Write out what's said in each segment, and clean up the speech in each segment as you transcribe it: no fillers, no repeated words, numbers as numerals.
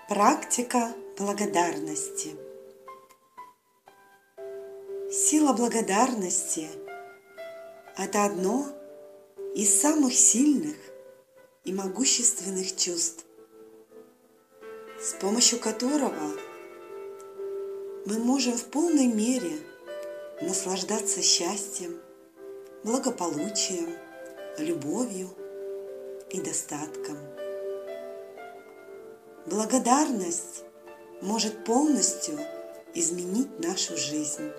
Практика благодарности. Сила благодарности – это одно из самых сильных и могущественных чувств, с помощью которого мы можем в полной мере наслаждаться счастьем, благополучием, любовью и достатком. Благодарность может полностью изменить нашу жизнь.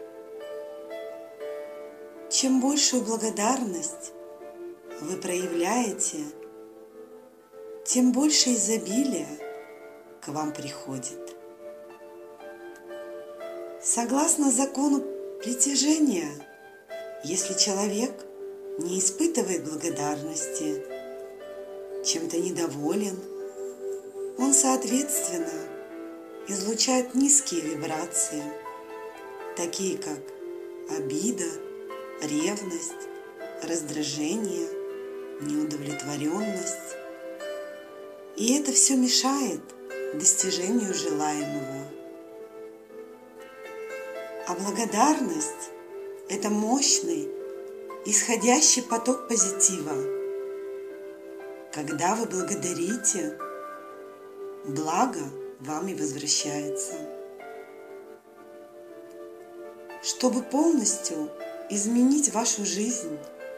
Чем большую благодарность вы проявляете, тем больше изобилия к вам приходит. Согласно закону притяжения, если человек не испытывает благодарности, чем-то недоволен, он, соответственно, излучает низкие вибрации, такие как обида, ревность, раздражение, неудовлетворенность. И это все мешает достижению желаемого. А благодарность – это мощный, исходящий поток позитива. Когда вы благодарите, благо вам и возвращается. Чтобы полностью изменить вашу жизнь,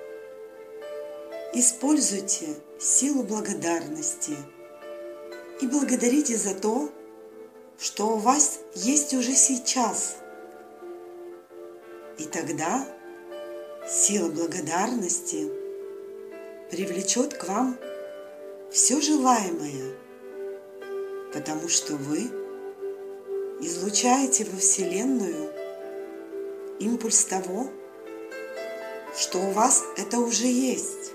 используйте силу благодарности и благодарите за то, что у вас есть уже сейчас. И тогда сила благодарности привлечет к вам все желаемое, потому что вы излучаете во Вселенную импульс того, что у вас это уже есть.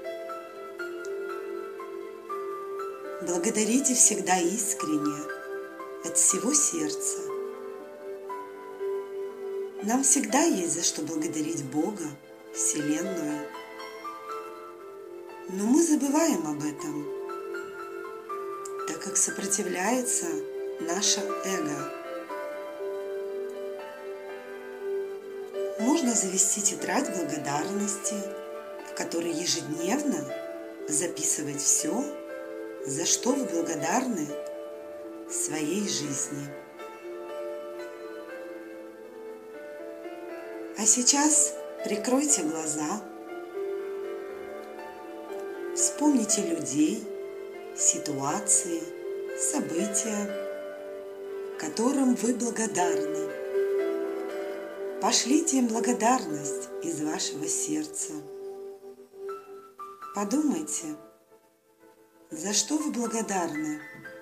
Благодарите всегда искренне, от всего сердца. Нам всегда есть за что благодарить Бога, Вселенную. Но мы забываем об этом, так как сопротивляется наше эго. Можно завести тетрадь благодарности, в которой ежедневно записывать все, за что вы благодарны своей жизни. А сейчас прикройте глаза, вспомните людей, ситуации, события, которым вы благодарны. Пошлите им благодарность из вашего сердца. Подумайте, за что вы благодарны?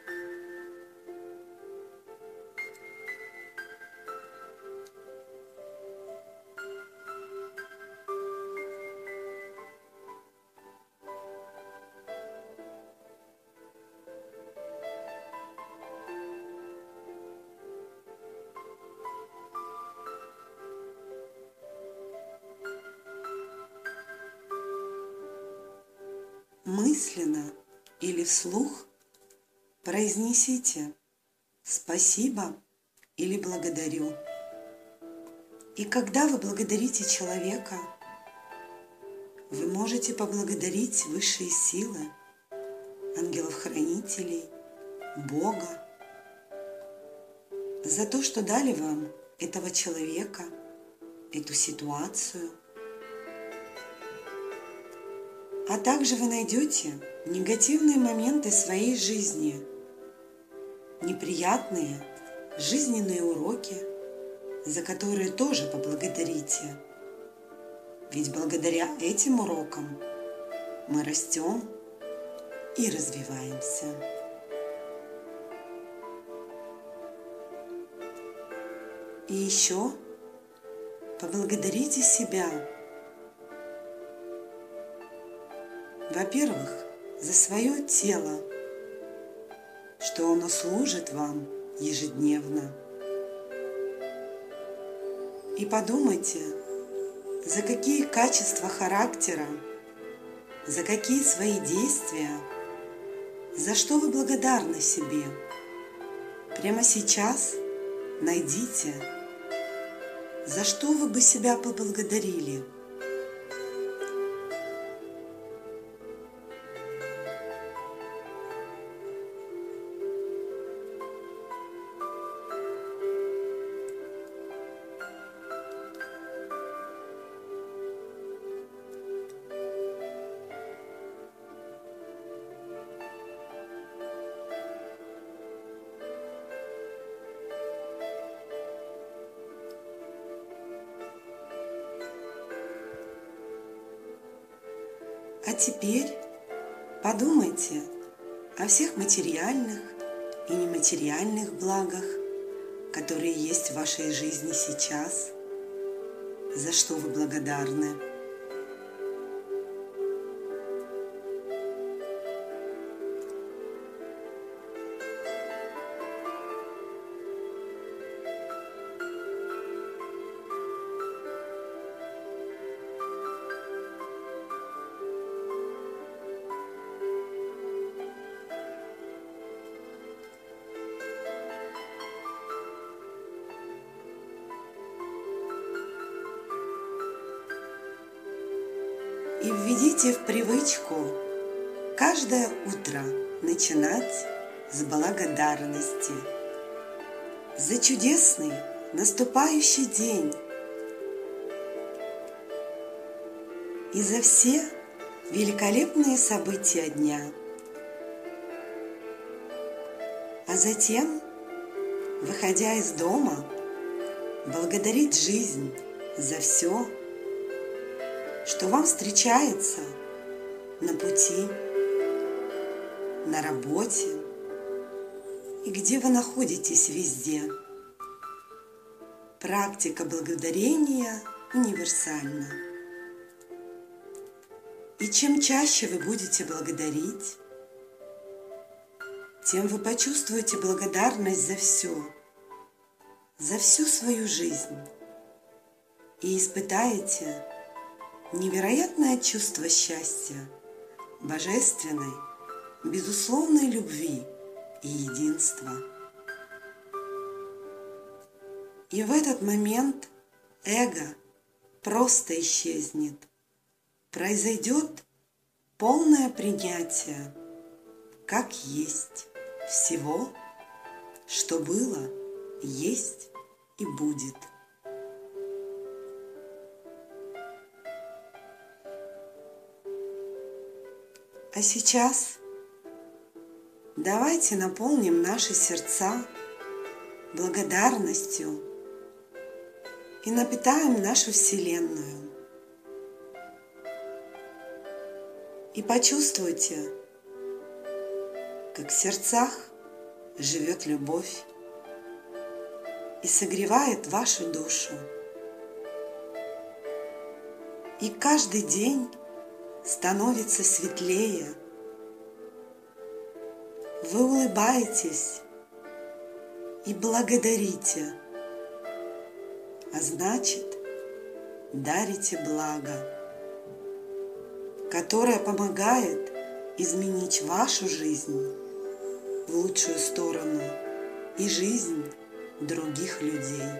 Мысленно или вслух произнесите «спасибо» или «благодарю». И когда вы благодарите человека, вы можете поблагодарить высшие силы, ангелов-хранителей, Бога за то, что дали вам этого человека, эту ситуацию. А также вы найдете негативные моменты своей жизни, неприятные жизненные уроки, за которые тоже поблагодарите. Ведь благодаря этим урокам мы растем и развиваемся. И еще поблагодарите себя. Во-первых, за свое тело, что оно служит вам ежедневно. И подумайте, за какие качества характера, за какие свои действия, за что вы благодарны себе, Прямо сейчас найдите, за что вы бы себя поблагодарили. А теперь подумайте о всех материальных и нематериальных благах, которые есть в вашей жизни сейчас, за что вы благодарны. И введите в привычку каждое утро начинать с благодарности за чудесный наступающий день и за все великолепные события дня. А затем, выходя из дома, благодарить жизнь за все, что вам встречается на пути, на работе и где вы находитесь везде. Практика благодарения универсальна. И чем чаще вы будете благодарить, тем вы почувствуете благодарность за всю свою жизнь и испытаете невероятное чувство счастья, божественной, безусловной любви и единства. И в этот момент эго просто исчезнет. Произойдет полное принятие, как есть, всего, что было, есть и будет. А сейчас давайте наполним наши сердца благодарностью и напитаем нашу Вселенную. И почувствуйте, как в сердцах живет любовь и согревает вашу душу. И каждый день становится светлее. Вы улыбаетесь и благодарите, а значит, дарите благо, которое помогает изменить вашу жизнь в лучшую сторону и жизнь других людей.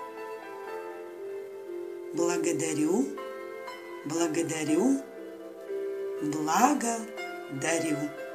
Благодарю, благодарю, благодарю.